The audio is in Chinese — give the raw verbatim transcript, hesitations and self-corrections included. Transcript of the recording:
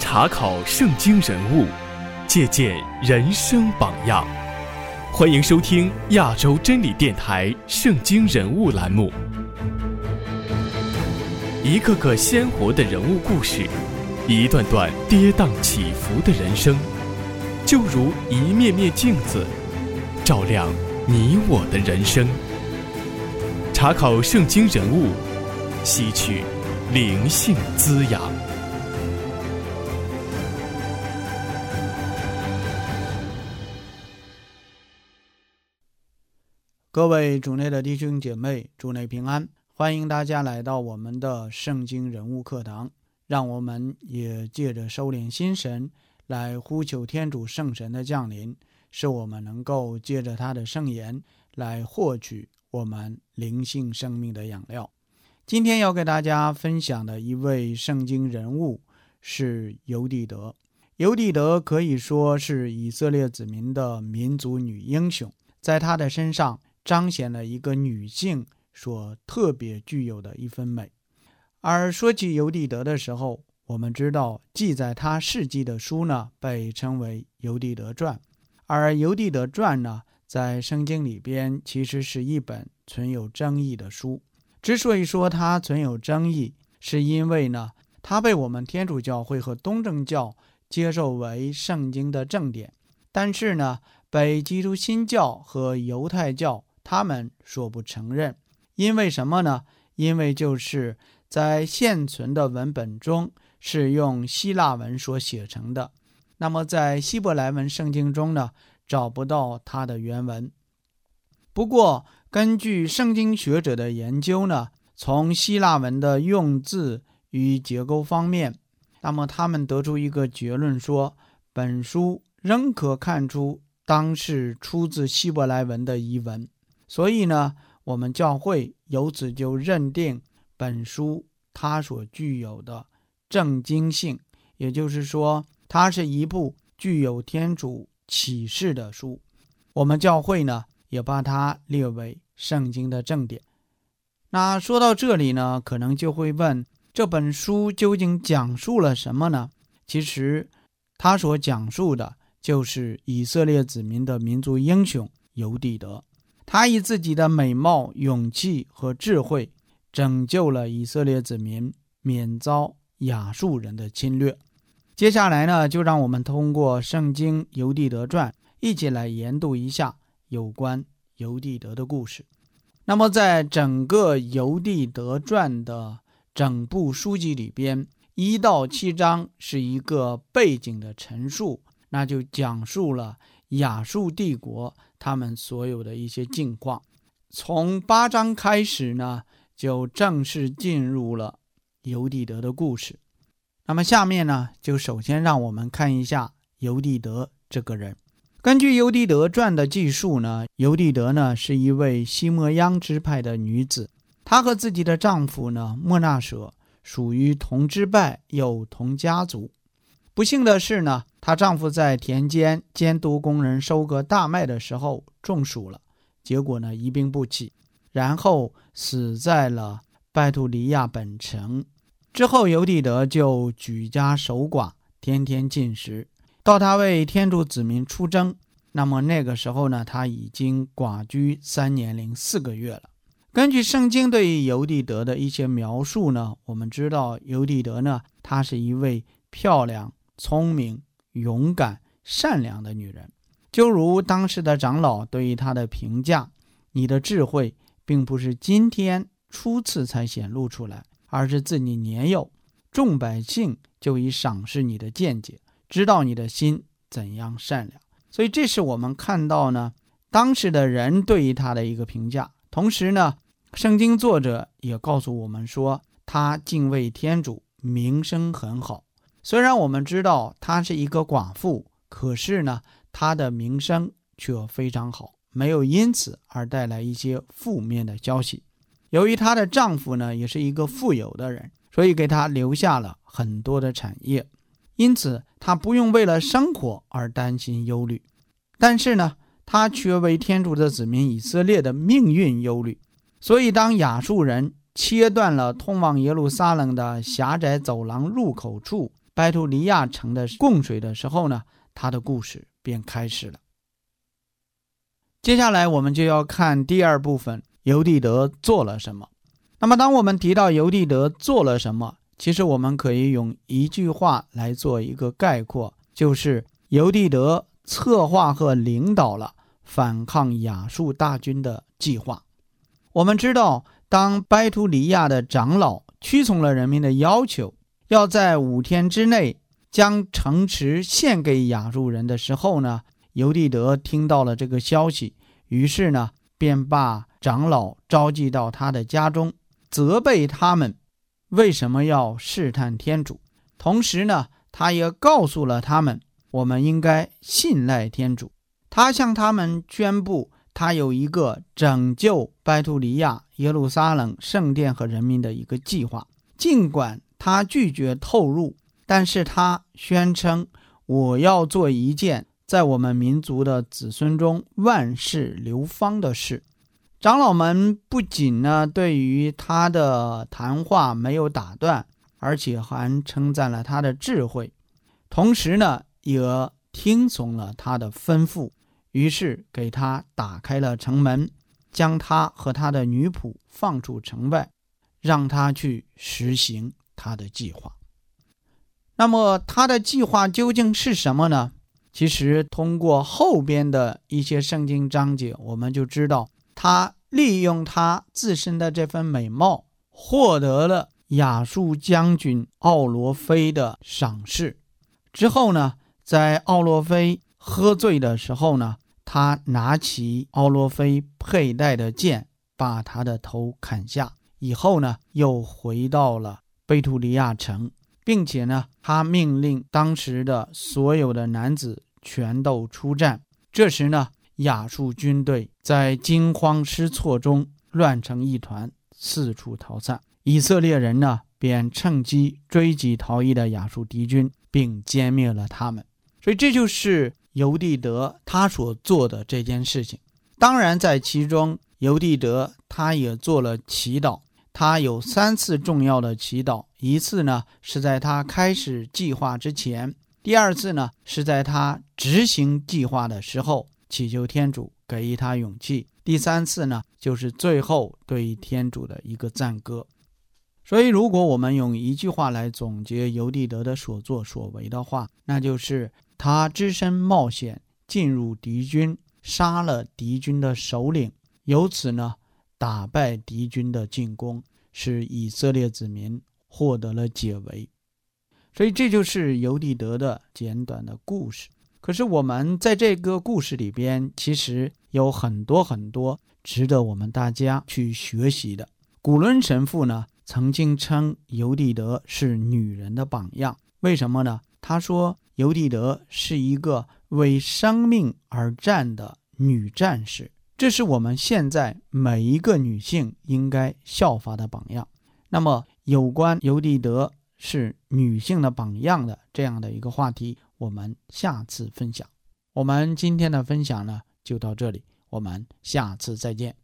查考圣经人物，借鉴人生榜样。欢迎收听亚洲真理电台圣经人物栏目，一个个鲜活的人物故事，一段段跌宕起伏的人生，就如一面面镜子，照亮你我的人生。查考圣经人物，吸取灵性滋养。 各位主内的弟兄姐妹，主内平安，欢迎大家来到我们的圣经人物课堂。让我们也借着收敛心神，来呼求天主圣神的降临，使我们能够借着他的圣言来获取我们灵性生命的养料。今天要给大家分享的一位圣经人物是犹地得。犹地得可以说是以色列子民的民族女英雄，在她的身上彰显了一个女性所特别具有的一分美。而说起犹地得的时候，我们知道记载她事迹的书呢，被称为犹地得传。而犹地得传呢，在圣经里边其实是一本存有争议的书。之所以说它存有争议，是因为呢，它被我们天主教会和东正教接受为圣经的正典，但是呢，被基督新教和犹太教他们说不承认。因为什么呢？因为就是在现存的文本中是用希腊文所写成的，那么在希伯来文圣经中呢，找不到它的原文。不过根据圣经学者的研究呢，从希腊文的用字与结构方面，那么他们得出一个结论说，本书仍可看出当是出自希伯来文的遗文。所以呢，我们教会由此就认定本书它所具有的正经性，也就是说它是一部具有天主启示的书。我们教会呢也把它列为圣经的正典。那说到这里呢，可能就会问，这本书究竟讲述了什么呢？其实它所讲述的就是以色列子民的民族英雄犹地得。他以自己的美貌、勇气和智慧拯救了以色列子民免遭亚述人的侵略。接下来呢，就让我们通过圣经犹地得传一起来研读一下有关犹地得的故事。那么在整个犹地得传的整部书籍里边，一到七章是一个背景的陈述，那就讲述了亚述帝国他们所有的一些境况。从八章开始呢，就正式进入了犹地得的故事。那么下面呢，就首先让我们看一下犹地得这个人。根据犹地得传的记述呢，犹地得呢是一位西摩央支派的女子，她和自己的丈夫呢莫纳舍属于同支派又同家族。不幸的是呢，她丈夫在田间监督工人收割大麦的时候中暑了，结果呢一病不起，然后死在了拜图利亚本城。之后犹地得就举家守寡，天天禁食，到他为天主子民出征。那么那个时候呢，他已经寡居三年零四个月了。根据圣经对于犹地得的一些描述呢，我们知道犹地得呢，她是一位漂亮、聪明、勇敢、善良的女人。就如当时的长老对于她的评价，你的智慧并不是今天初次才显露出来，而是自你年幼，众百姓就已赏识你的见解，知道你的心怎样善良。所以这是我们看到呢，当时的人对于他的一个评价。同时呢，圣经作者也告诉我们说，他敬畏天主，名声很好。虽然我们知道她是一个寡妇，可是呢，她的名声却非常好，没有因此而带来一些负面的消息。由于她的丈夫呢也是一个富有的人，所以给她留下了很多的产业，因此她不用为了生活而担心忧虑。但是呢，她却为天主的子民以色列的命运忧虑。所以当亚述人切断了通往耶路撒冷的狭窄走廊入口处， 白图利亚城的供水的时候呢，他的故事便开始了。接下来我们就要看第二部分，犹地德做了什么。那么当我们提到犹地德做了什么，其实我们可以用一句话来做一个概括，就是犹地德策划和领导了反抗亚述大军的计划。我们知道，当白图利亚的长老屈从了人民的要求，要在五天之内将城池献给亚述人的时候呢，犹地德听到了这个消息，于是呢便把长老召集到他的家中，责备他们为什么要试探天主。同时呢，他也告诉了他们，我们应该信赖天主。他向他们宣布，他有一个拯救白图利亚、耶路撒冷圣殿和人民的一个计划。尽管他拒绝透露，但是他宣称，我要做一件在我们民族的子孙中万世流芳的事。长老们不仅呢对于他的谈话没有打断，而且还称赞了他的智慧，同时呢也听从了他的吩咐，于是给他打开了城门，将他和他的女仆放出城外，让他去实行他的计划。那么他的计划究竟是什么呢？其实通过后边的一些圣经章节，我们就知道他利用他自身的这份美貌，获得了亚述将军奥罗菲的赏识。之后呢，在奥罗菲喝醉的时候呢，他拿起奥罗菲佩戴的剑，把他的头砍下，以后呢又回到了贝图利亚城，并且呢他命令当时的所有的男子全都出战。这时呢，亚述军队在惊慌失措中乱成一团，四处逃散。以色列人呢便趁机追击逃逸的亚述敌军，并歼灭了他们。所以这就是犹地德他所做的这件事情。当然在其中，犹地德他也做了祈祷，他有三次重要的祈祷，一次呢是在他开始计划之前，第二次呢是在他执行计划的时候，祈求天主给予他勇气，第三次呢就是最后对天主的一个赞歌。所以如果我们用一句话来总结犹地德的所作所为的话，那就是他只身冒险进入敌军，杀了敌军的首领，由此呢打败敌军的进攻，使以色列子民获得了解围。所以这就是犹地德的简短的故事。可是我们在这个故事里边，其实有很多很多值得我们大家去学习的。古伦神父呢曾经称犹地德是女人的榜样。为什么呢？他说犹地德是一个为生命而战的女战士，这是我们现在每一个女性应该效法的榜样。那么有关犹地德是女性的榜样的这样的一个话题，我们下次分享。我们今天的分享呢就到这里，我们下次再见。